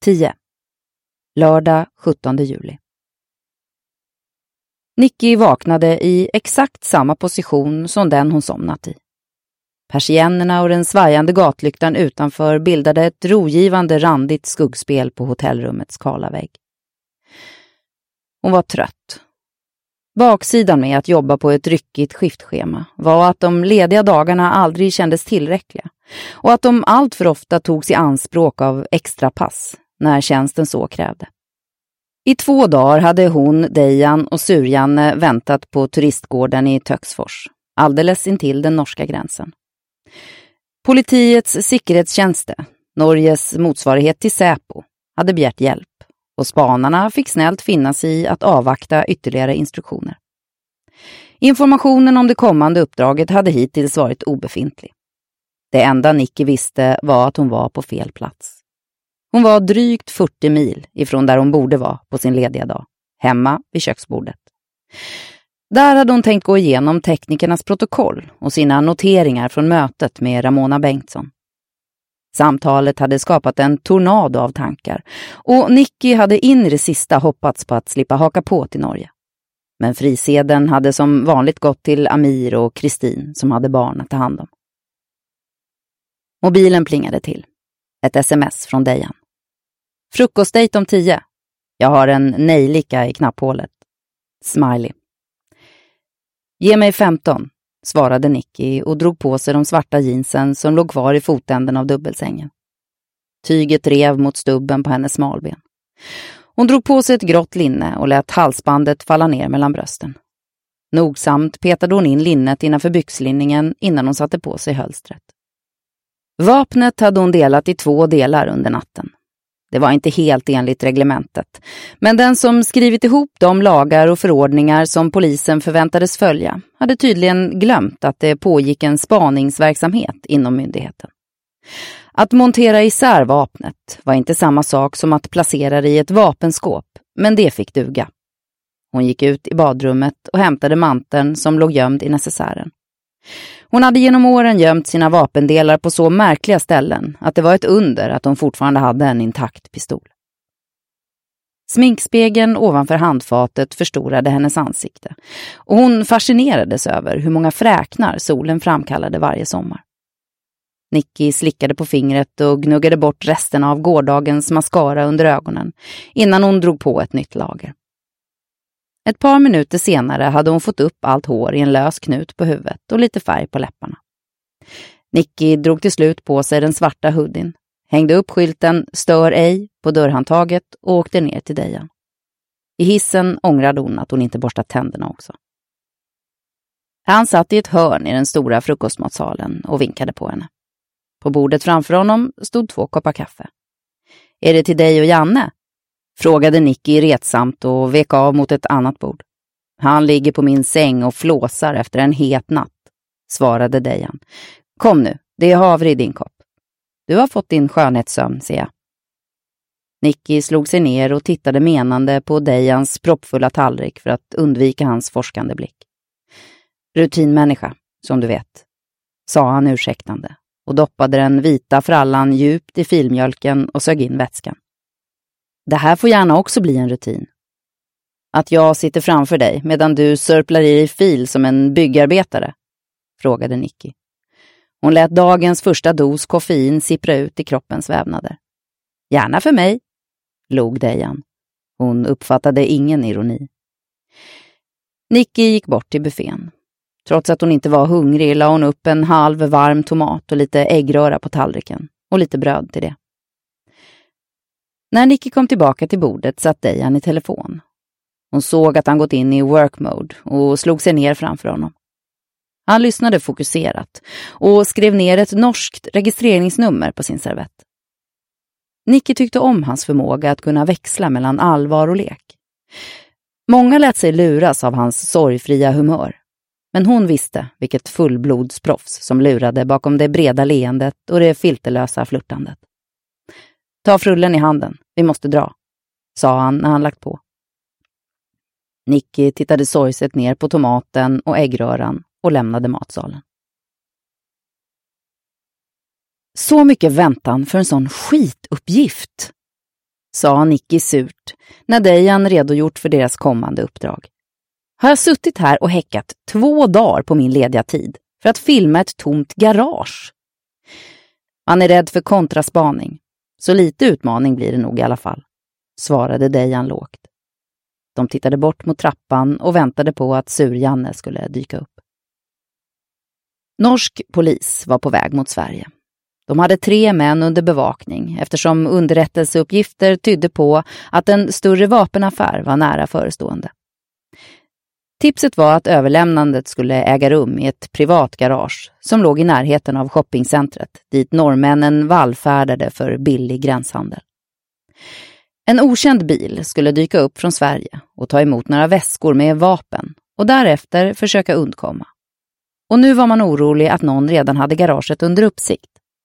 10. Lördag 17 juli. Nicky vaknade i exakt samma position som den hon somnat i. Persiennerna och den svajande gatlyktan utanför bildade ett rogivande randigt skuggspel på hotellrummets kala vägg. Hon var trött. Baksidan med att jobba på ett ryckigt skiftschema var att de lediga dagarna aldrig kändes tillräckliga och att de allt för ofta togs i anspråk av extra pass när tjänsten så krävde. I 2 dagar hade hon, Dejan och Surjanne väntat på turistgården i Töcksfors, alldeles intill den norska gränsen. Politiets säkerhetstjänste, Norges motsvarighet till Säpo, hade begärt hjälp och spanarna fick snällt finna sig i att avvakta ytterligare instruktioner. Informationen om det kommande uppdraget hade hittills varit obefintlig. Det enda Nicky visste var att hon var på fel plats. Hon var drygt 40 mil ifrån där hon borde vara på sin lediga dag, hemma vid köksbordet. Där hade hon tänkt gå igenom teknikernas protokoll och sina noteringar från mötet med Ramona Bengtsson. Samtalet hade skapat en tornado av tankar och Nicky hade in i det sista hoppats på att slippa haka på till Norge. Men friseden hade som vanligt gått till Amir och Kristin som hade barn att ta hand om. Mobilen plingade till. Ett sms från Dejan. Frukostdejt om 10. Jag har en nejlika i knapphålet. Smiley. Ge mig 15, svarade Nicky och drog på sig de svarta jeansen som låg kvar i fotänden av dubbelsängen. Tyget rev mot stubben på hennes smalben. Hon drog på sig ett grått linne och lät halsbandet falla ner mellan brösten. Nogsamt petade hon in linnet innanför byxlinningen innan hon satte på sig hölstret. Vapnet hade hon delat i 2 delar under natten. Det var inte helt enligt reglementet, men den som skrivit ihop de lagar och förordningar som polisen förväntades följa hade tydligen glömt att det pågick en spaningsverksamhet inom myndigheten. Att montera isär vapnet var inte samma sak som att placera det i ett vapenskåp, men det fick duga. Hon gick ut i badrummet och hämtade manteln som låg gömd i necessären. Hon hade genom åren gömt sina vapendelar på så märkliga ställen att det var ett under att hon fortfarande hade en intakt pistol. Sminkspegeln ovanför handfatet förstorade hennes ansikte och hon fascinerades över hur många fräknar solen framkallade varje sommar. Nicky slickade på fingret och gnuggade bort resterna av gårdagens mascara under ögonen innan hon drog på ett nytt lager. Ett par minuter senare hade hon fått upp allt hår i en lös knut på huvudet och lite färg på läpparna. Nicky drog till slut på sig den svarta hoodien, hängde upp skylten "Stör ej" på dörrhandtaget och åkte ner till Dejan. I hissen ångrade hon att hon inte borstat tänderna också. Han satt i ett hörn i den stora frukostmatsalen och vinkade på henne. På bordet framför honom stod 2 koppar kaffe. "Är det till dig och Janne?" frågade Nicky retsamt och vek av mot ett annat bord. "Han ligger på min säng och flåsar efter en het natt", svarade Dejan. "Kom nu, det är havre i din kopp. Du har fått din skönhetssömn, ser jag." Nicky slog sig ner och tittade menande på Dejans proppfulla tallrik för att undvika hans forskande blick. "Rutinmänniska, som du vet", sa han ursäktande och doppade den vita frallan djupt i filmjölken och sög in vätskan. "Det här får gärna också bli en rutin. Att jag sitter framför dig medan du sörplar i dig fil som en byggarbetare?" frågade Nicky. Hon lät dagens första dos koffein sippra ut i kroppens vävnader. "Gärna för mig", log Dejan. Hon uppfattade ingen ironi. Nicky gick bort till buffén. Trots att hon inte var hungrig la hon upp en halv varm tomat och lite äggröra på tallriken och lite bröd till det. När Nicky kom tillbaka till bordet satt Dejan i telefon. Hon såg att han gått in i work mode och slog sig ner framför honom. Han lyssnade fokuserat och skrev ner ett norskt registreringsnummer på sin servett. Nicky tyckte om hans förmåga att kunna växla mellan allvar och lek. Många lät sig luras av hans sorgfria humör, men hon visste vilket fullblodsproffs som lurade bakom det breda leendet och det filterlösa flirtandet. "Ta frullen i handen, vi måste dra", sa han när han lagt på. Nicky tittade sorgset ner på tomaten och äggröran och lämnade matsalen. Så mycket väntan för en sån skituppgift. sa Nicky surt när Dejan redogjort för deras kommande uppdrag. Har jag suttit här och häckat 2 dagar på min lediga tid för att filma ett tomt garage? Man är rädd för kontraspaning, så lite utmaning blir det nog i alla fall, svarade Dejan lågt. De tittade bort mot trappan och väntade på att Sur-Janne skulle dyka upp. Norsk polis var på väg mot Sverige. De hade 3 män under bevakning eftersom underrättelseuppgifter tydde på att en större vapenaffär var nära förestående. Tipset var att överlämnandet skulle äga rum i ett privat garage som låg i närheten av shoppingcentret dit norrmännen vallfärdade för billig gränshandel. En okänd bil skulle dyka upp från Sverige och ta emot några väskor med vapen och därefter försöka undkomma. Och nu var man orolig att någon redan hade garaget under uppsikt.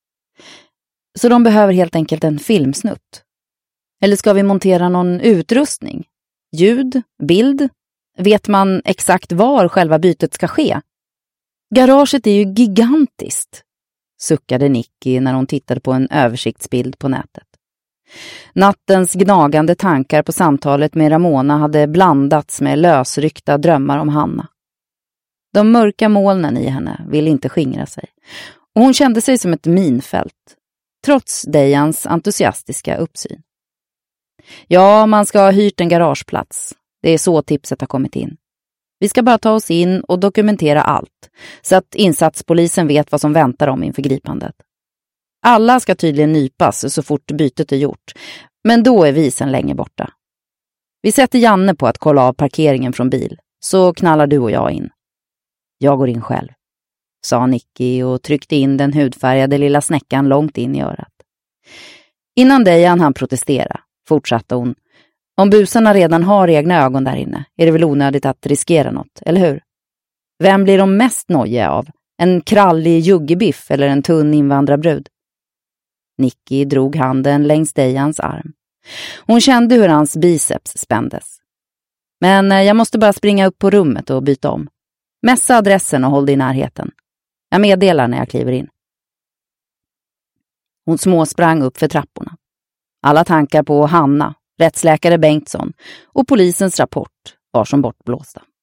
Så de behöver helt enkelt en filmsnutt. Eller ska vi montera någon utrustning? Ljud? Bild? Vet man exakt var själva bytet ska ske? Garaget är ju gigantiskt, suckade Nicky när hon tittade på en översiktsbild på nätet. Nattens gnagande tankar på samtalet med Ramona hade blandats med lösryckta drömmar om Hanna. De mörka molnen i henne ville inte skingra sig och hon kände sig som ett minfält, trots Dejans entusiastiska uppsyn. Ja, man ska ha hyrt en garageplats. Det är så tipset har kommit in. Vi ska bara ta oss in och dokumentera allt, så att insatspolisen vet vad som väntar dem inför gripandet. Alla ska tydligen nypas så fort bytet är gjort, men då är vi sedan länge borta. Vi sätter Janne på att kolla av parkeringen från bil, så knallar du och jag in. Jag går in själv, sa Nicky och tryckte in den hudfärgade lilla snäckan långt in i örat. Innan Dejan han protestera, fortsatte hon. Om busarna redan har egna ögon där inne är det väl onödigt att riskera något, eller hur? Vem blir de mest nojiga av? En krallig juggebiff eller en tunn invandrarbrud? Nicky drog handen längs Dejans arm. Hon kände hur hans biceps spändes. Men jag måste bara springa upp på rummet och byta om. Mässa adressen och håll dig i närheten. Jag meddelar när jag kliver in. Hon småsprang upp för trapporna. Alla tankar på Hanna, rättsläkare Bengtsson och polisens rapport var som bortblåsta.